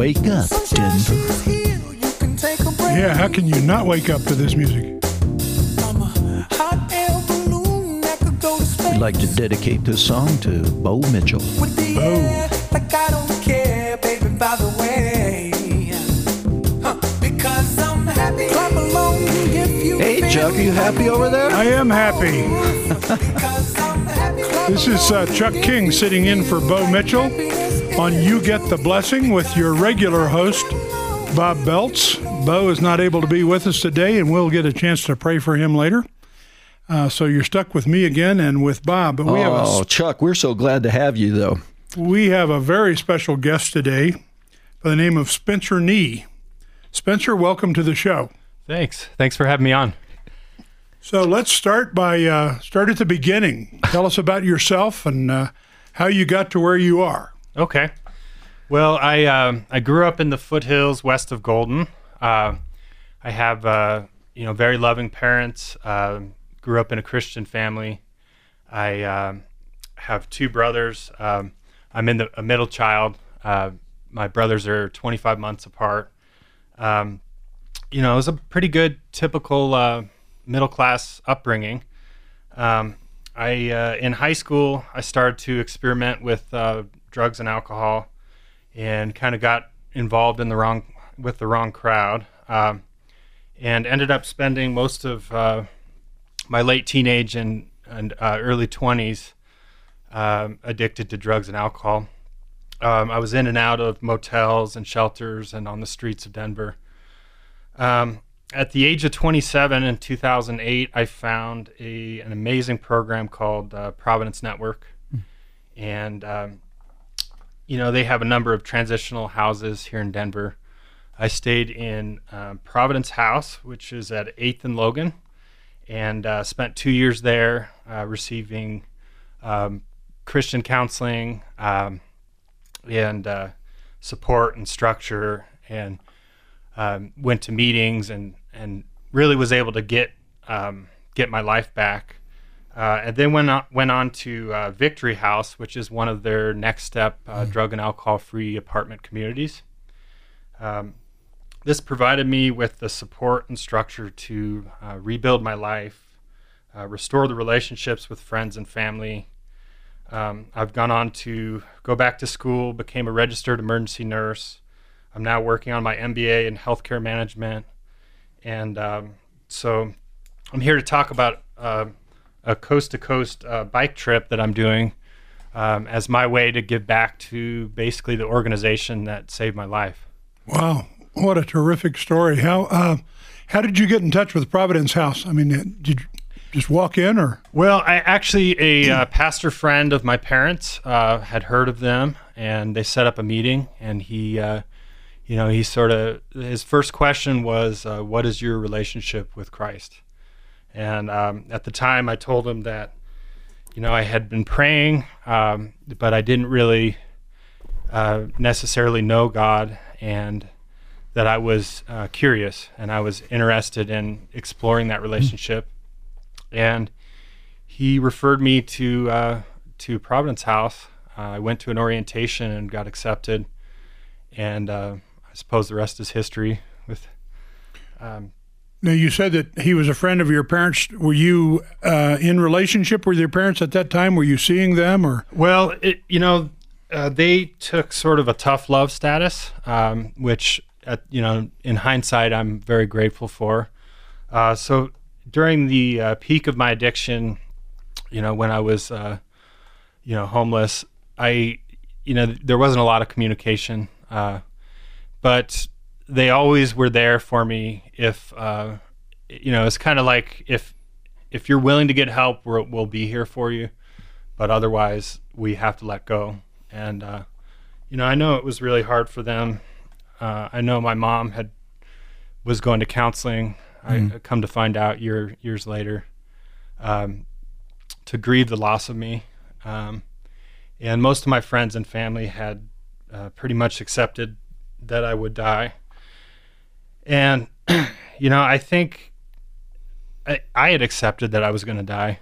Wake up, Denver. Yeah, how can you not wake up to this music? We'd like to dedicate this song to Bo Mitchell. Bo. Like I don't care, baby, by the way. Because I'm happy. Clap along if you Hey, Chuck, are you happy over there? I am happy. because I'm happy. This is Chuck King sitting in for Bo Mitchell on You Get the Blessing with your regular host, Bob Belts. Bo is not able to be with us today, and we'll get a chance to pray for him later. So you're stuck with me again and with Bob. But Chuck, we're so glad to have you, though. we have a very special guest today by the name of Spencer Nee. Spencer, welcome to the show. Thanks for having me on. So let's start at the beginning. Tell us about yourself and how you got to where you are. Okay. Well, I grew up in the foothills west of Golden. I have very loving parents. Grew up in a Christian family. I have two brothers. I'm a middle child. My brothers are 25 months apart. It was a pretty good, typical middle-class upbringing. In high school, I started to experiment with drugs and alcohol, and kind of got involved with the wrong crowd, and ended up spending most of my late teenage and early 20s addicted to drugs and alcohol. I was in and out of motels and shelters and on the streets of Denver. At the age of 27 in 2008, I found an amazing program called Providence Network. And, they have a number of transitional houses here in Denver. I stayed in Providence House, which is at 8th and Logan, and spent 2 years there receiving Christian counseling and support and structure, and went to meetings and really was able to get my life back. And then went on to Victory House, which is one of their next step drug and alcohol-free apartment communities. This provided me with the support and structure to rebuild my life, restore the relationships with friends and family. I've gone on to go back to school, became a registered emergency nurse. I'm now working on my MBA in healthcare management. And so I'm here to talk about a coast-to-coast bike trip that I'm doing as my way to give back to basically the organization that saved my life. Wow, what a terrific story. How did you get in touch with Providence House? I mean, did you just walk in or? Well, a pastor friend of my parents had heard of them, and they set up a meeting, and his first question was, what is your relationship with Christ? And at the time I told him that, I had been praying, but I didn't really necessarily know God, and that I was curious and I was interested in exploring that relationship. And he referred me to Providence House. I went to an orientation and got accepted, and I suppose the rest is history. Now, you said that he was a friend of your parents. Were you in relationship with your parents at that time? Were you seeing them, or? Well, they took sort of a tough love status, which, in hindsight, I'm very grateful for. So during the peak of my addiction, when I was, homeless, there wasn't a lot of communication, but they always were there for me. If it's kind of like if you're willing to get help, we'll be here for you, but otherwise we have to let go. And I know it was really hard for them. I know my mom was going to counseling. I come to find out years later, to grieve the loss of me. And most of my friends and family had pretty much accepted that I would die. And, I think I had accepted that I was going to die.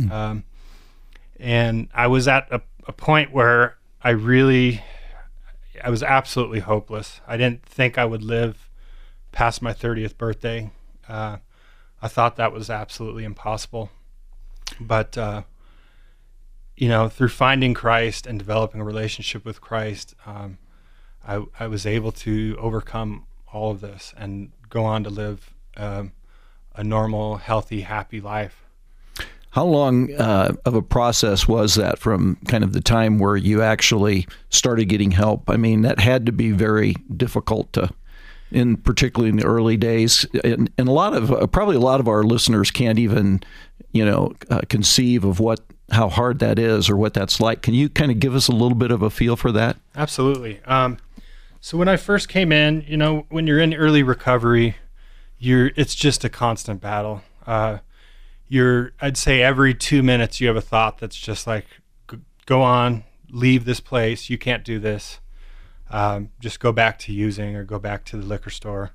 And I was at a point where I really I was absolutely hopeless. I didn't think I would live past my 30th birthday. I thought that was absolutely impossible. But, through finding Christ and developing a relationship with Christ, I was able to overcome all of this and go on to live a normal, healthy, happy life. How long of a process was that from kind of the time where you actually started getting help? I mean, that had to be very difficult particularly in the early days. And probably a lot of our listeners can't even, conceive of how hard that is or what that's like. Can you kind of give us a little bit of a feel for that? Absolutely. So when I first came in, when you're in early recovery, it's just a constant battle. I'd say every 2 minutes you have a thought that's just like, go on, leave this place, you can't do this. Just go back to using or go back to the liquor store.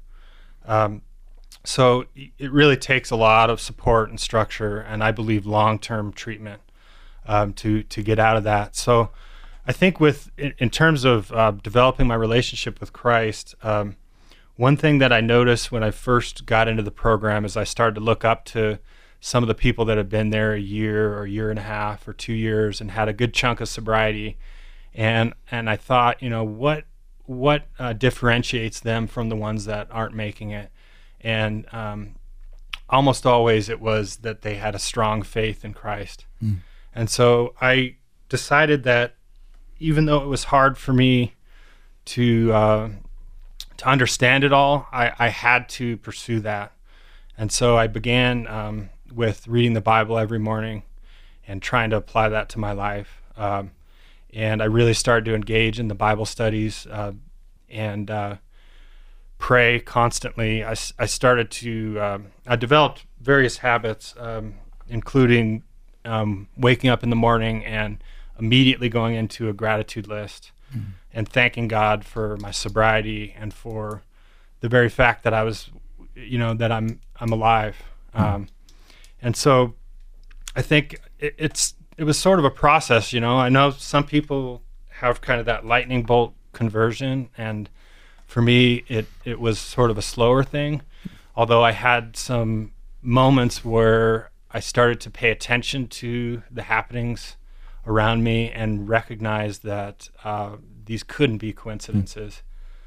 So it really takes a lot of support and structure, and I believe long-term treatment to get out of that. So I think in terms of developing my relationship with Christ, one thing that I noticed when I first got into the program is I started to look up to some of the people that have been there a year or year and a half or 2 years and had a good chunk of sobriety. And I thought, what differentiates them from the ones that aren't making it? And almost always it was that they had a strong faith in Christ. Mm. And so I decided that even though it was hard for me to understand it all, I had to pursue that. And so I began with reading the Bible every morning and trying to apply that to my life. And I really started to engage in the Bible studies and pray constantly. I started to, I developed various habits, including waking up in the morning and immediately going into a gratitude list and thanking God for my sobriety and for the very fact that I was, that I'm alive. And so I think it was sort of a process, I know some people have kind of that lightning bolt conversion, and for me it was sort of a slower thing, although I had some moments where I started to pay attention to the happenings around me and recognize that these couldn't be coincidences.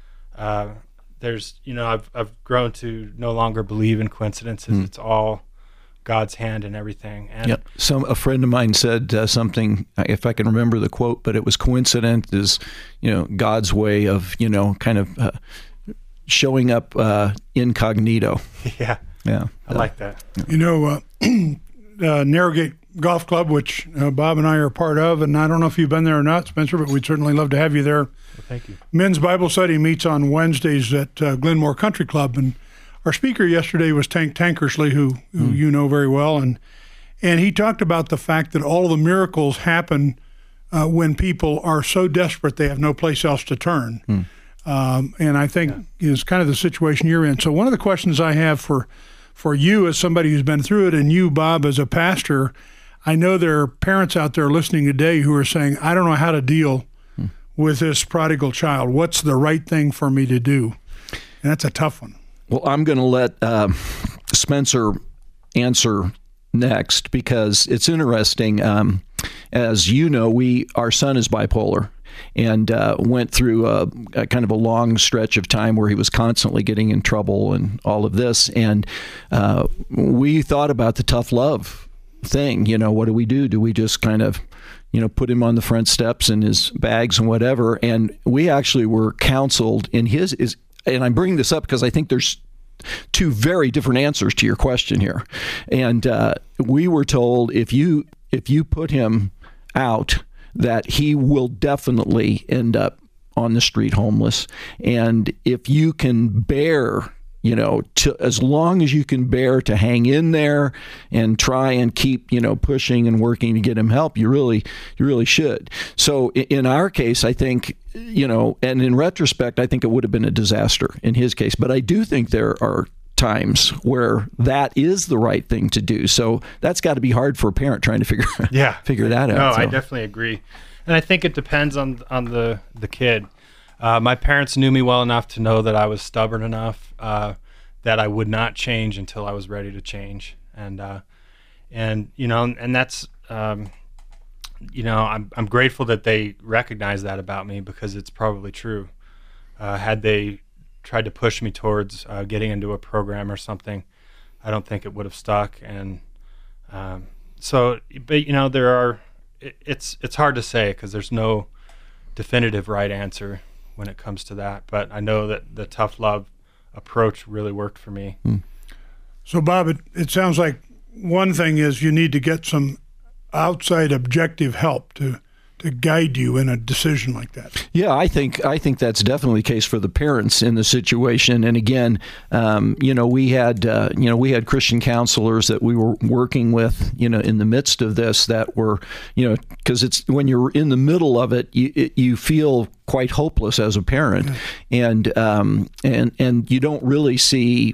I've grown to no longer believe in coincidences. It's all God's hand in everything. And yep. A friend of mine said something, if I can remember the quote, but it was coincident is, God's way of, kind of showing up incognito. Yeah. I like that. Narrowgate Golf Club, which Bob and I are part of, and I don't know if you've been there or not, Spencer, but we'd certainly love to have you there. Well, thank you. Men's Bible Study meets on Wednesdays at Glenmore Country Club, and our speaker yesterday was Tank Tankersley, who you know very well, and he talked about the fact that all the miracles happen when people are so desperate they have no place else to turn. And I think is kind of the situation you're in. So one of the questions I have for you as somebody who's been through it, and you, Bob, as a pastor, I know there are parents out there listening today who are saying, I don't know how to deal with this prodigal child. What's the right thing for me to do? And that's a tough one. Well, I'm going to let Spencer answer next because it's interesting. As you know, our son is bipolar and went through a kind of a long stretch of time where he was constantly getting in trouble and all of this. And we thought about the tough love thing. What do we do? Do we just kind of, put him on the front steps in his bags and whatever? And we actually were counseled in and I'm bringing this up because I think there's two very different answers to your question here. And we were told if you put him out, that he will definitely end up on the street homeless. And if you can bear, as long as you can bear to hang in there and try and keep, pushing and working to get him help, you really should. So in our case, I think, and in retrospect, I think it would have been a disaster in his case. But I do think there are times where that is the right thing to do. So that's got to be hard for a parent trying to figure that out. No, so. I definitely agree. And I think it depends on the kid. My parents knew me well enough to know that I was stubborn enough that I would not change until I was ready to change. And that's, I'm grateful that they recognize that about me, because it's probably true. Had they tried to push me towards getting into a program or something, I don't think it would have stuck. And it's hard to say, because there's no definitive right answer when it comes to that. But I know that the tough love approach really worked for me. So, Bob, it sounds like one thing is you need to get some outside objective help to guide you in a decision like that. Yeah, I think that's definitely the case for the parents in the situation. And again, we had Christian counselors that we were working with, in the midst of this, that were, because it's when you're in the middle of it, you feel quite hopeless as a parent, and you don't really see,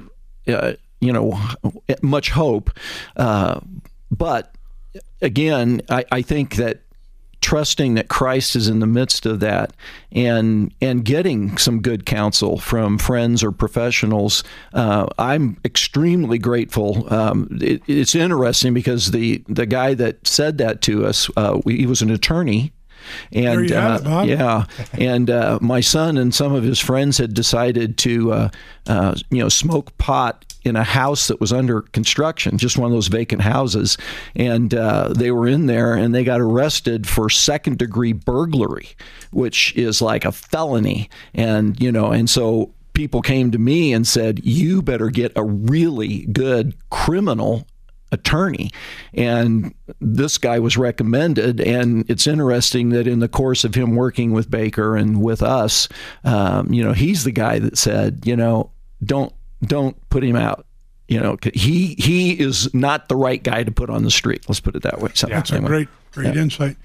much hope. But again, I think that trusting that Christ is in the midst of that, and getting some good counsel from friends or professionals, I'm extremely grateful. It's interesting because the guy that said that to us, he was an attorney. And and my son and some of his friends had decided to smoke pot in a house that was under construction, just one of those vacant houses, and they were in there and they got arrested for second-degree burglary, which is like a felony. And so people came to me and said, you better get a really good criminal attorney. And this guy was recommended, and it's interesting that in the course of him working with Baker and with us, he's the guy that said, don't put him out. He is not the right guy to put on the street. Let's put it that way. That's a great insight.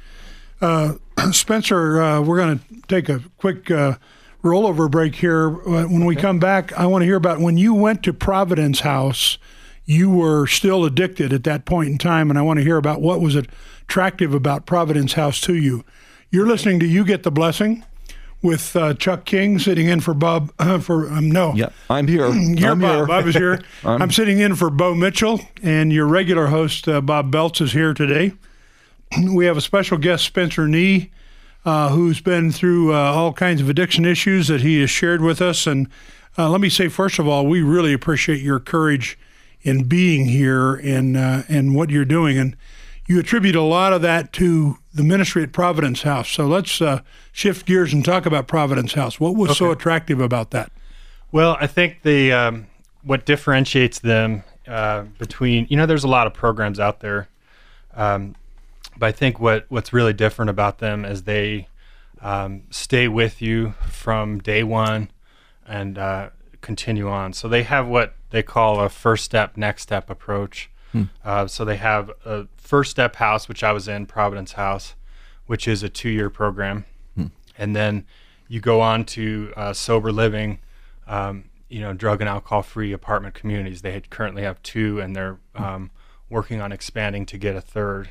Spencer, we're going to take a quick rollover break here. When we come back, I want to hear about when you went to Providence House. You were still addicted at that point in time, and I want to hear about what was attractive about Providence House to you. You're listening to You Get the Blessing with Chuck King, sitting in for Bob. Yeah, I'm here. You're Bob. Bob is here. I'm sitting in for Bo Mitchell, and your regular host, Bob Belts, is here today. We have a special guest, Spencer Nee, who's been through all kinds of addiction issues that he has shared with us. And let me say, first of all, we really appreciate your courage in being here and what you're doing. And you attribute a lot of that to the ministry at Providence House. So let's shift gears and talk about Providence House. What was so attractive about that? Well, I think what differentiates them between, there's a lot of programs out there, but I think what's really different about them is they stay with you from day one and continue on. So they have what they call a first step, next step approach. So they have a First Step House, which I was in, Providence House, which is a 2-year program. And then you go on to sober living, drug and alcohol-free apartment communities. They currently have 2, and they're working on expanding to get a 3rd.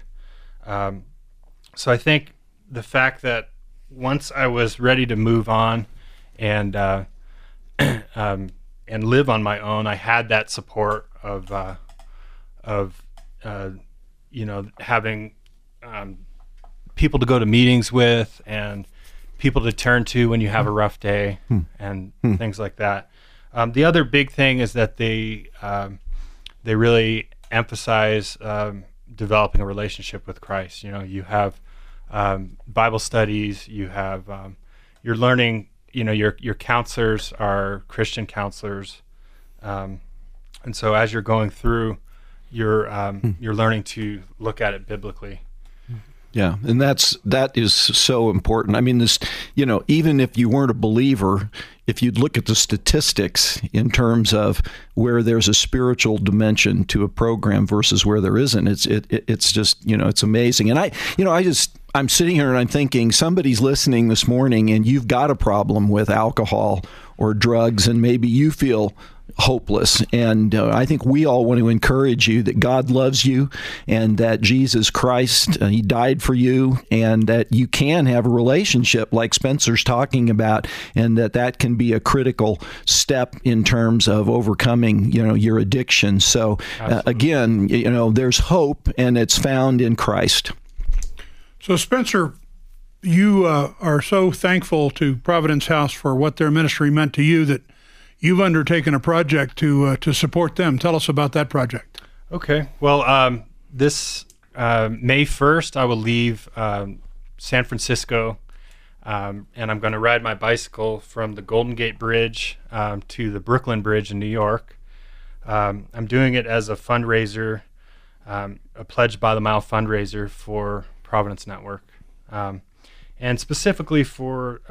So I think the fact that once I was ready to move on and live on my own, I had that support of having people to go to meetings with and people to turn to when you have a rough day and things like that. The other big thing is that they really emphasize developing a relationship with Christ. You have Bible studies, you have you're learning. Your counselors are Christian counselors, and so as you're going through, you're learning to look at it biblically. Yeah, and that is so important. I mean, even if you weren't a believer, if you'd look at the statistics in terms of where there's a spiritual dimension to a program versus where there isn't, it's just it's amazing. And I'm sitting here and I'm thinking, somebody's listening this morning and you've got a problem with alcohol or drugs, and maybe you feel hopeless. And I think we all want to encourage you that God loves you and that Jesus Christ, he died for you, and that you can have a relationship like Spencer's talking about, and that can be a critical step in terms of overcoming, your addiction. So again, there's hope, and it's found in Christ. So Spencer, you are so thankful to Providence House for what their ministry meant to you that you've undertaken a project to support them. Tell us about that project. Okay. Well, this May 1st, I will leave San Francisco, and I'm going to ride my bicycle from the Golden Gate Bridge to the Brooklyn Bridge in New York. I'm doing it as a fundraiser, a Pledge by the Mile fundraiser for Providence Network, and specifically for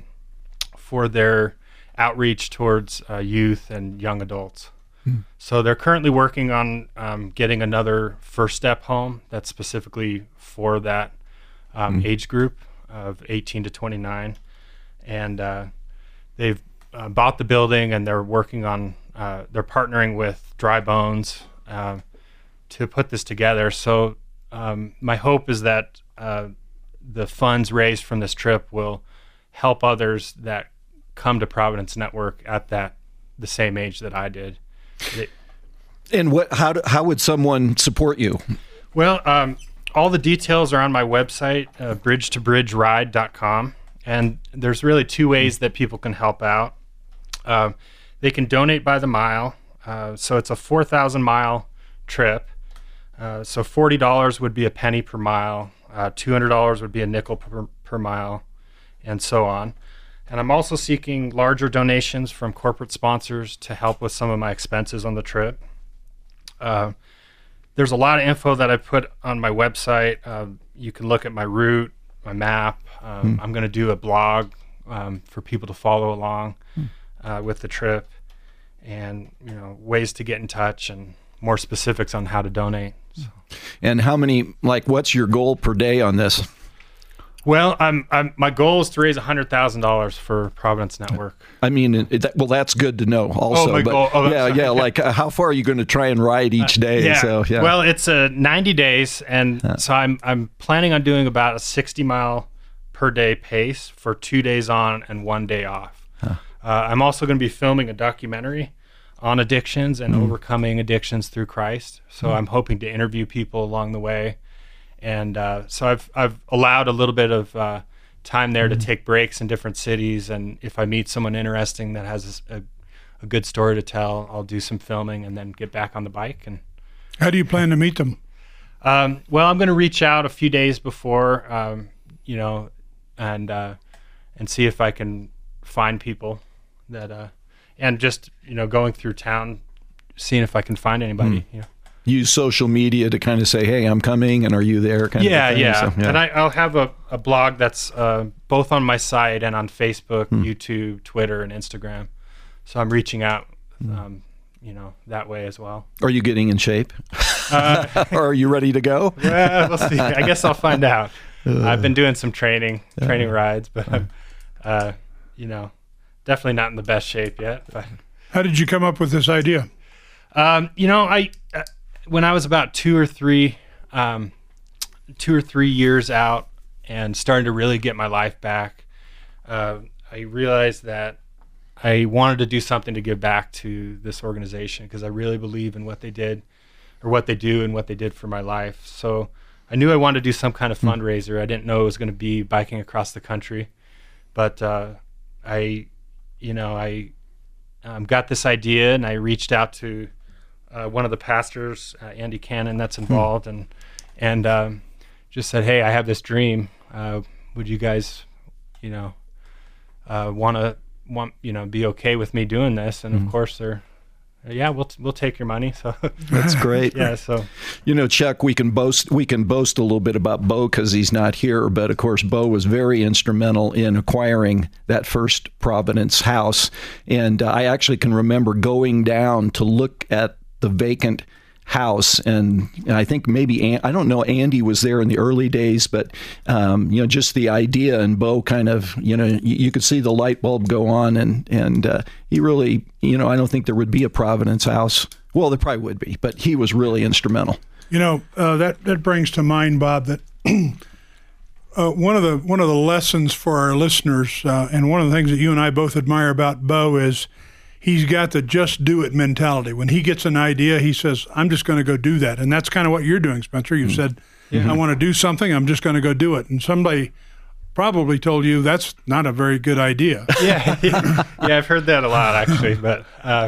their outreach towards youth and young adults. So they're currently working on getting another First Step home that's specifically for that age group of 18 to 29. And they've bought the building, and they're working on, they're partnering with Dry Bones to put this together. So my hope is that the funds raised from this trip will help others that come to Providence Network at the same age that I did. And how would someone support you? Well, all the details are on my website, bridgetobridgeride.com, and there's really two ways that people can help out. They can donate by the mile, so it's a 4,000 mile trip. So $40 would be a penny per mile, $200 would be a nickel per mile, and so on. And I'm also seeking larger donations from corporate sponsors to help with some of my expenses on the trip. There's a lot of info that I put on my website. You can look at my route, my map. I'm going to do a blog for people to follow along with the trip, and ways to get in touch and more specifics on how to donate. So. And what's your goal per day on this? Well, my goal is to raise $100,000 for Providence Network. I mean, that's good to know. Also, goal. Yeah. Like, how far are you going to try and ride each day? Yeah. So, yeah. Well, it's 90 days, and so I'm planning on doing about a 60 mile per day pace for 2 days on and 1 day off. I'm also going to be filming a documentary on addictions and overcoming addictions through Christ. So I'm hoping to interview people along the way. And so I've allowed a little bit of time there to take breaks in different cities, and if I meet someone interesting that has a good story to tell, I'll do some filming and then get back on the bike. And how do you plan to meet them? Well, I'm going to reach out a few days before, and see if I can find people that, and just going through town, seeing if I can find anybody. Use social media to kind of say, hey, I'm coming, and are you there? Yeah. So, and I'll have a blog that's both on my site and on Facebook, YouTube, Twitter, and Instagram. So I'm reaching out, that way as well. Are you getting in shape? Or are you ready to go? Well, we'll see. I guess I'll find out. I've been doing some training rides, but I'm, definitely not in the best shape yet. But. How did you come up with this idea? When I was about 2 or 3 years out and starting to really get my life back, I realized that I wanted to do something to give back to this organization, because I really believe in what they did, or what they do, and what they did for my life. So I knew I wanted to do some kind of fundraiser. I didn't know it was going to be biking across the country, but I got this idea, and I reached out to one of the pastors, Andy Cannon, that's involved, and just said, hey, I have this dream. Would you guys, be okay with me doing this? And of course they're, we'll take your money. So that's great. Yeah. So, Chuck, we can boast a little bit about Bo because he's not here, but of course Bo was very instrumental in acquiring that first Providence house. And I actually can remember going down to look at the vacant house, and I think maybe I don't know, Andy was there in the early days, but just the idea, and Bo kind of, you could see the light bulb go on, and he really, I don't think there would be a Providence House. Well, there probably would be, but he was really instrumental. That brings to mind, Bob, that one of the lessons for our listeners, and one of the things that you and I both admire about Bo is he's got the just do it mentality. When he gets an idea, he says, I'm just going to go do that. And that's kind of what you're doing, Spencer. You've said, I want to do something, I'm just going to go do it. And somebody probably told you that's not a very good idea. Yeah, I've heard that a lot, actually. But,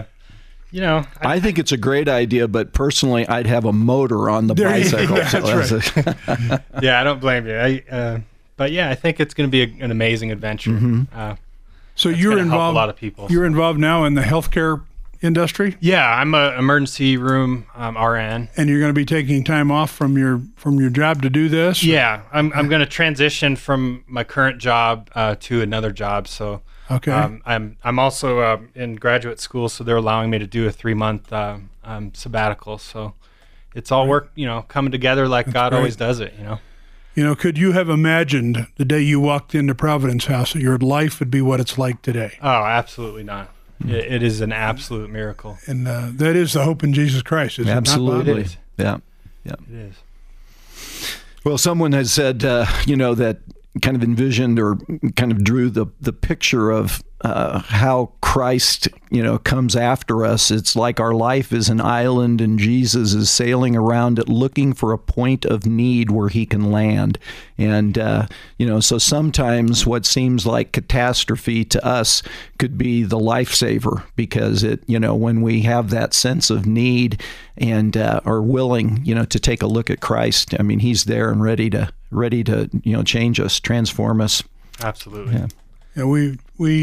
I think it's a great idea, but personally, I'd have a motor on the bicycle. That's right. Yeah, I don't blame you. But yeah, I think it's going to be an amazing adventure. Mm-hmm. So you're involved. Help a lot of people. You're involved now in the healthcare industry. Yeah, I'm an emergency room RN. And you're going to be taking time off from your job to do this. Yeah, I'm going to transition from my current job to another job. So okay, I'm also in graduate school, so they're allowing me to do a 3-month sabbatical. So it's all work, coming together like That's God great. always does it. Could you have imagined the day you walked into Providence House that your life would be what it's like today? Oh, absolutely not. It is an absolute miracle. And that is the hope in Jesus Christ, isn't Absolutely. it? It is. Yeah. It is. Well, someone has said, that kind of envisioned or kind of drew the picture of how Christ, comes after us. It's like our life is an island and Jesus is sailing around it looking for a point of need where he can land. And, so sometimes what seems like catastrophe to us could be the lifesaver, because when we have that sense of need and are willing, to take a look at Christ, I mean, he's there and ready to change us, transform us. Absolutely. Yeah. Yeah, we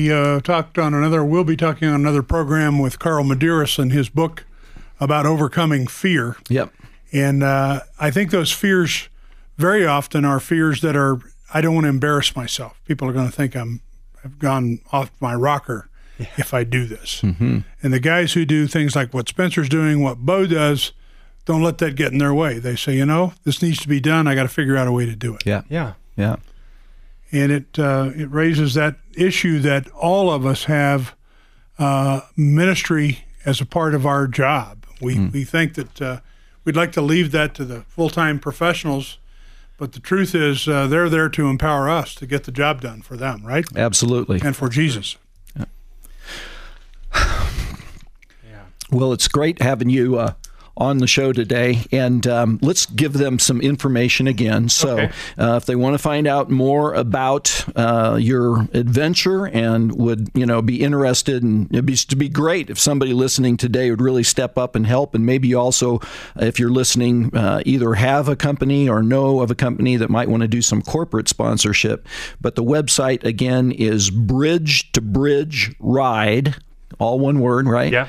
we'll be talking on another program with Carl Medeiros and his book about overcoming fear. Yep. And I think those fears very often are fears that are, I don't want to embarrass myself. People are going to think I've gone off my rocker if I do this. Mm-hmm. And the guys who do things like what Spencer's doing, what Bo does, don't let that get in their way. They say, this needs to be done. I got to figure out a way to do it. Yeah. Yeah. Yeah. And it raises that issue that all of us have ministry as a part of our job. We think that we'd like to leave that to the full-time professionals, but the truth is they're there to empower us to get the job done for them, right? Absolutely. And for Jesus. Well, it's great having you on the show today, and let's give them some information again. So Okay. If they want to find out more about your adventure and would be interested, and it'd be great if somebody listening today would really step up and help. And maybe also, if you're listening, either have a company or know of a company that might want to do some corporate sponsorship. But the website again is Bridge to Bridge Ride. All one word, right? Yeah.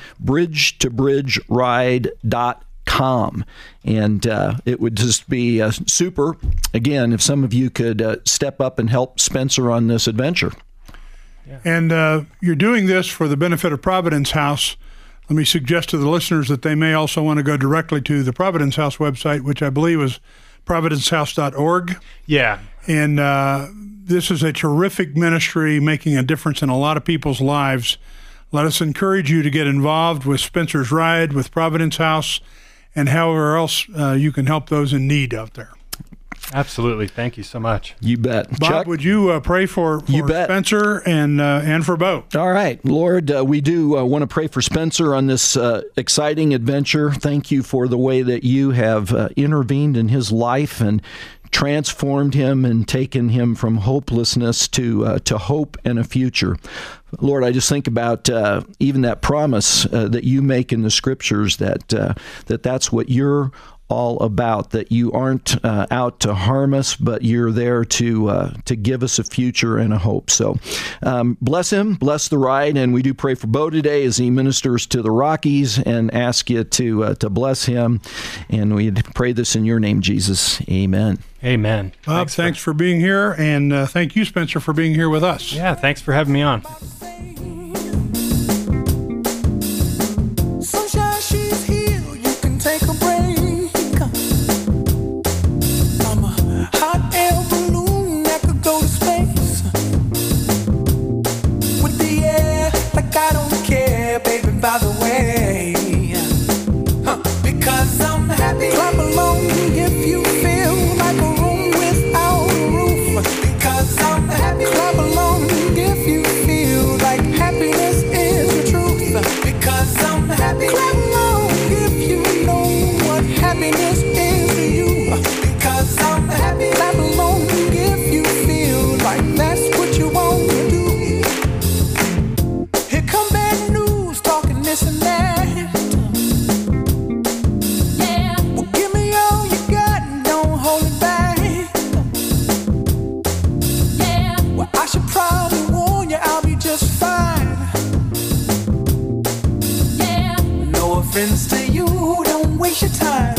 bridgetobridgeride.com. And it would just be super, again, if some of you could step up and help Spencer on this adventure. And you're doing this for the benefit of Providence House. Let me suggest to the listeners that they may also want to go directly to the Providence House website, which I believe is providencehouse.org. Yeah. And this is a terrific ministry making a difference in a lot of people's lives. Let us encourage you to get involved with Spencer's Ride, with Providence House, and however else you can help those in need out there. Absolutely. Thank you so much. You bet. Bob, Chuck? would you pray for You bet. Spencer and for Bo? All right. Lord, we do want to pray for Spencer on this exciting adventure. Thank you for the way that you have intervened in his life and transformed him and taken him from hopelessness to hope and a future. Lord, I just think about even that promise that you make in the Scriptures that's what you're all about, that you aren't out to harm us, but you're there to give us a future and a hope. So bless him, bless the ride, and we do pray for Bo today as he ministers to the Rockies, and ask you to bless him. And we pray this in your name, Jesus. Amen. Amen. Bob, thanks for being here, and thank you, Spencer, for being here with us. Yeah, thanks for having me on. Sunshine, she's here. You can take a breath. happiness is to you. Because I'm happy. Clap along if you feel like that's what you want to do. Here come bad news, talking this and that. Yeah. Well, give me all you got and don't hold it back. Yeah. Well, I should probably warn you, I'll be just fine. Yeah. No offense to you, don't waste your time.